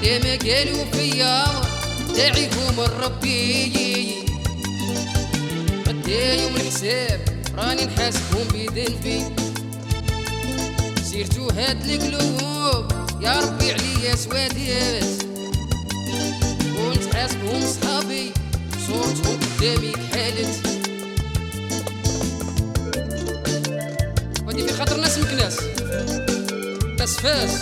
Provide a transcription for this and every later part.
وعلى ما قالوا فيا داعيكم الربي غدا يوم الحساب راني نحاسبهم بذنبي سيرتو هاد القلوب يا ربي عليا سوادات ونتحاسبهم صحابي صورتهم قدامي كحالت ودي في خاطر ناس مكناس ناس فاس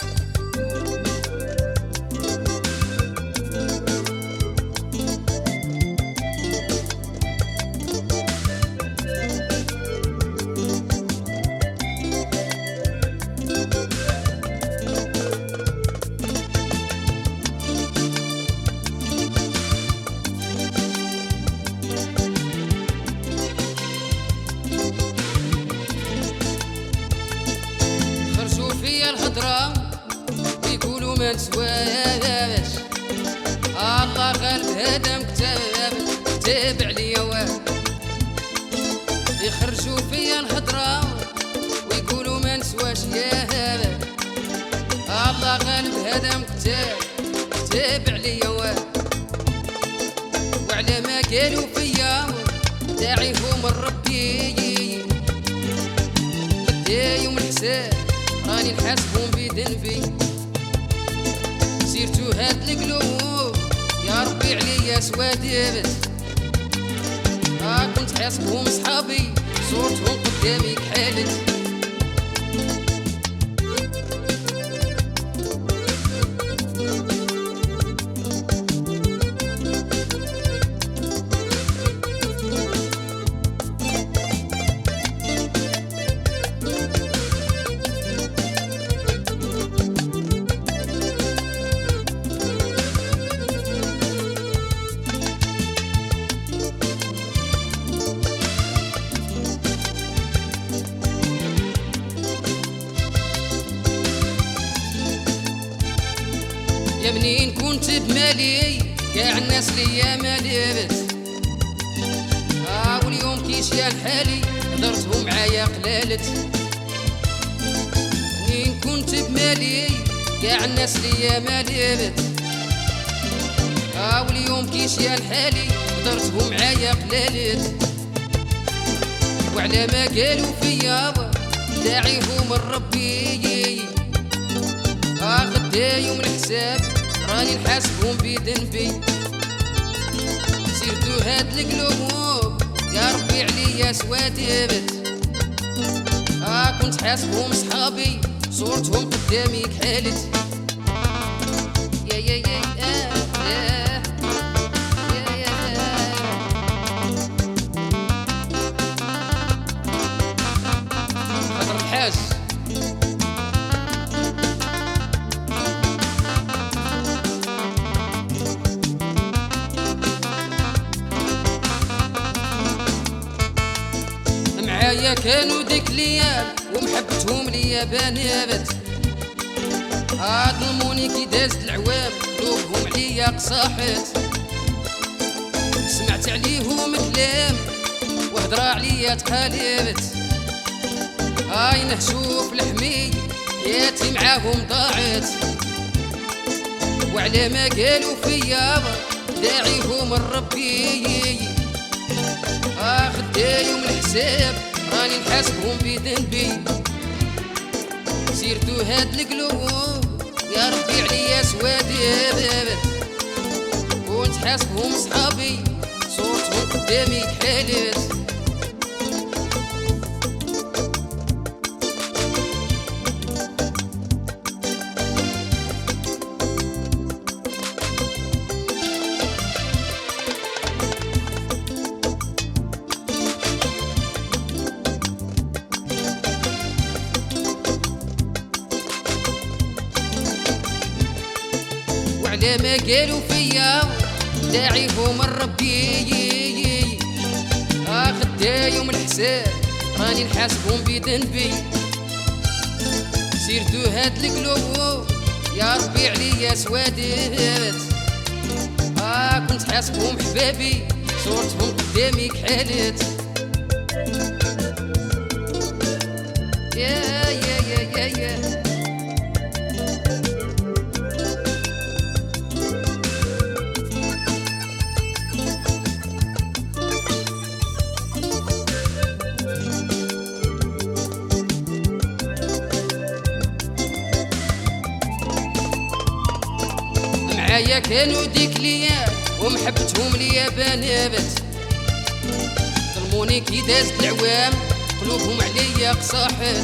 الهضرة ويقولوا ما نسواش الله غالب هذا كتاب عليا واه يخرجوا فيا الهضرة ويقولوا ما نسواش يا هذا الله غالب هذا كتاب عليا واه وعلى ما قالوا فيا داعيهم الربي غدا يوم الحساب راني نحاسبهم بذنبي سيرتو هاد القلوب يا ربي عليا سوادات كنت حاسبهم صحابي صورتهم قدامي كحالت يا منين كنت بمالي كاع الناس ليا ما لبت واليوم كيشيا حالي هضرتهم معايا قلالت منين كنت بمالي كاع الناس ليا ما لبت واليوم كيشيا حالي هضرتهم معايا قلالت وعلى ما قالوا فيا داعيهم الربي غدا يوم الحساب راني نحاسبهم بذنبي سيرتو هاد القلوب يا ربي عليا سوادات كنت حاسبهم صحابي صورتهم قدامي كحالت يا يا يا خاطر الحاج معايا كانوا ديك ليال ومحبتهم ليا بنات ظلموني كي دازت العوام قلوبهم عليا قصاحت سمعت عليهم كلام وهضرة عليا تقالبت نهشوف الحمي حياتي معاهم ضاعت وعلى ما قالوا فيا داعيهم الربي غدا يوم الحساب راني نحاسبهم بذنبي سيرتو هاد القلوب يا ربي عليا سوادات كنت حاسبهم صحابي صورتهم قدامي كحالت وعلى ما قالوا فيا داعيهم الربي غدا يوم الحساب راني نحاسبهم بذنبي سيرتو هاد القلوب يا ربي عليا سوادات كنت حاسبهم حبابي صورتهم قدامي كحالت يا يا يا يا يا عليا كانوا ديك ليا ومحبتهم ليا بنابت، ظلموني كي دازت العوام قلوبهم عليا قصاحت،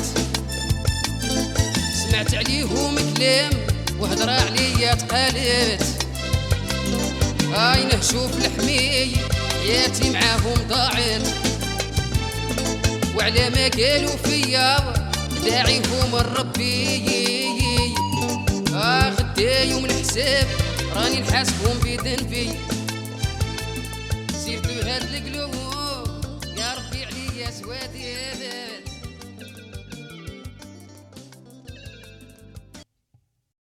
سمعت عليهم كلام وهضرة عليا تقالت، نهشوف الحمي حياتي معاهم ضاعت، وعلى ما قالوا فيا داعيهم الربي، غدا يوم الحساب راني نحاسبهم بذنبي، سيرتو هاد القلوب يا ربي عليا سوادي.